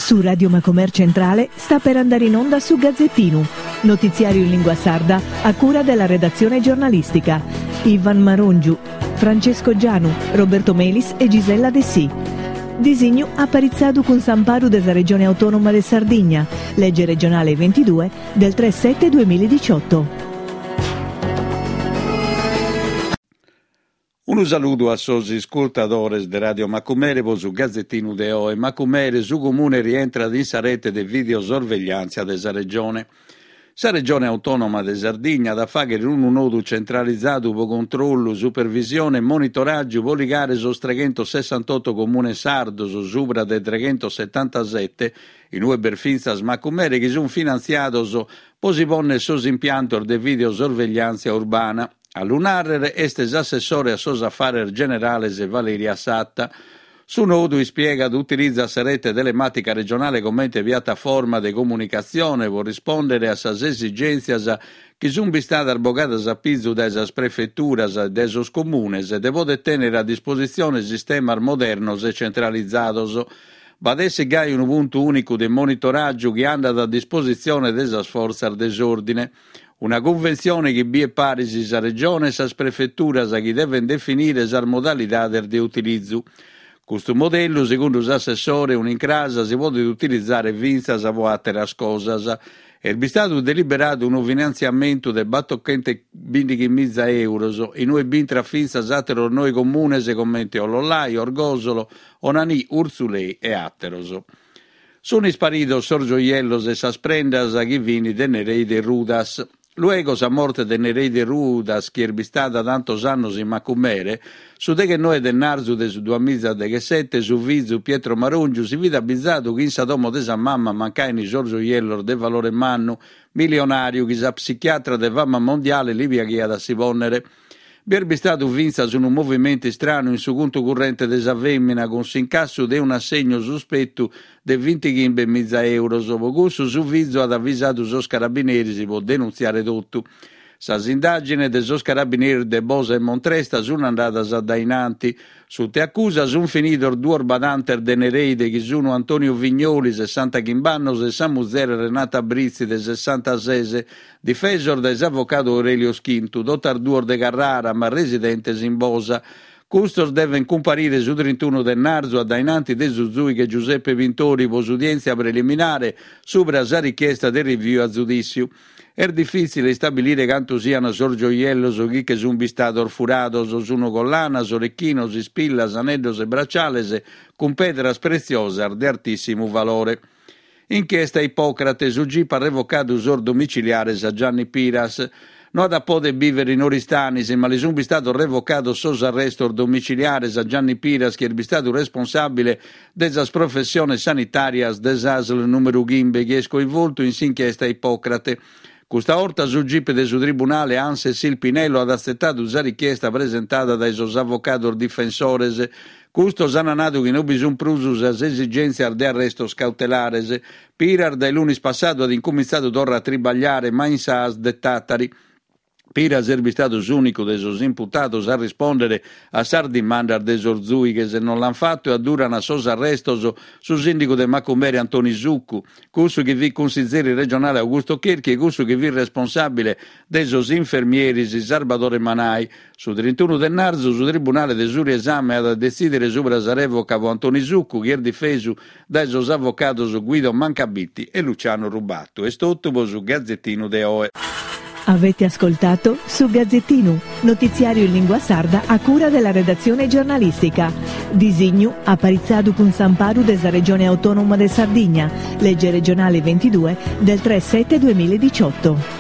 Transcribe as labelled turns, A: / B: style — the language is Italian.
A: Su Radio Macomer Centrale sta per andare in onda su Gazzettino, notiziario in lingua sarda a cura della redazione giornalistica. Ivan Marongiu, Francesco Gianu, Roberto Melis e Gisella De Sì. Disegno apparizzado con Samparu della Regione Autonoma de Sardigna, legge regionale 22 del 3/7/2018.
B: Un saluto a sosi ascoltadores de Radio Macumere su Gazzettino de Oe. Macumere su comune rientra in sa rete de videosorveglianza della regione. Sa regione autonoma de Sardigna da fare un nodo centralizzato per controllo, supervisione e monitoraggio può ligare su 368 comune sardo su supra de 377 in ue berfinzas Macumere che sono finanziato poi si pone sos impianto de videosorveglianza urbana. A Lunarre este assessore a sos affari generales e Valeria Satta. Su nodo spiega che utilizza la rete telematica regionale come piattaforma di comunicazione per rispondere a sas esigenze che sono state arbogate a pizzo delle prefetture e dei comuni e deve tenere a disposizione sistemi moderni e centralizzati. Badesse gai un punto unico di monitoraggio che anda a disposizione delle forze dell'ordine. Una convenzione che è parisi sa regione e sa prefettura che deve definire sa modalità di utilizzo. Questo modello, secondo l'assessore, un'incrasa si può utilizzare vinza sa voatere a scosas. È stato deliberato un finanziamento del battoccente 20.000 euro in noi bin trafinza satero noi comune se commenti Olollai, Orgosolo, Onani, Urzulei e Atteroso. Sono sparito sorgioiellos e sas prendas a chi vini de Nerei de Rudas. Luego sa morte de Nerei de Rudas, che è stata tantos annos in Macumere, su de che noi de Narzu de su 2017, su Vizu Pietro Marongiu, si vide avvisato che in sa domo de sa mamma mancai Giorgio Iellor de valore mannu, milionario, che sa psichiatra de fama mondiale, Livia Ghia da si vonnere. Berbi stato vinza su un movimento strano in su conto corrente de sa femmina con s'incasso de un assegno sospetto de 20.000 euro. Sopra questo su Vizu ad avvisato sos carabinieri si può denunziare tutto. Sas indagini de sos carabinieri de Bosa e Montresta sono andate a dainanti. Su te accusa sono finito due badanter de Nereide che sono Antonio Vignoli, 60 chimbannos, e Samuzer Renata Brizzi, de 66, difensor des avvocato Aurelio Schintu, dottor Duor de Carrara, ma residentes in Bosa. Custos deve comparire su 31 del Narzo a dainanti de Zuzui che Giuseppe Vintori pos udienza preliminare sopra sa richiesta del review a giudizio. È difficile stabilire quanto siano sorgioiellos o chi che sono bistato orfurados, sono collanas, orecchinos, spillas, anellos e bracciales con pedras preziosas di altissimo valore. Inchiesta Ippocrate su GIP revocato usor domiciliare a Gianni Piras. Non da poter vivere in Oristanis, ma le sono stato revocato sos arresto domiciliare a Gianni Piras, che è stato responsabile della professione sanitaria dell'ASL numero Ghimbe, che è coinvolto in inchiesta Ippocrate. Questa orta su GIP del suo tribunale Anse Silpinello ha accettato la richiesta presentata dai suoi avvocati difensores. Questo sananato che non bisogna prusus as esigenze di arresto cautelares. Pirar dai lunis passato ad incominciato torna a tribagliare ma in sas de Tattari. Piras è stato l'unico dei suoi imputati a rispondere a sardimandar dei Zorzui che se non l'hanno fatto addurano a sos arrestos su sindaco de Macumere Antoni Zuccu, questo che vi consigliere regionale Augusto Cherchi e questo che vi responsabile dei suoi infermieri Salvatore Manai. Su 31 del Narzo, su tribunale de giuri esame ad decidere sopra la revoca Antoni Zuccu che è difeso dai suoi avvocati Guido Mancabitti e Luciano Rubatto. E stotto su Gazzettino de Oe.
A: Avete ascoltato su Gazzettino, notiziario in lingua sarda a cura della redazione giornalistica. Disegno apparizzado con Samparu della Regione Autonoma de Sardigna, legge regionale 22 del 3/7/2018.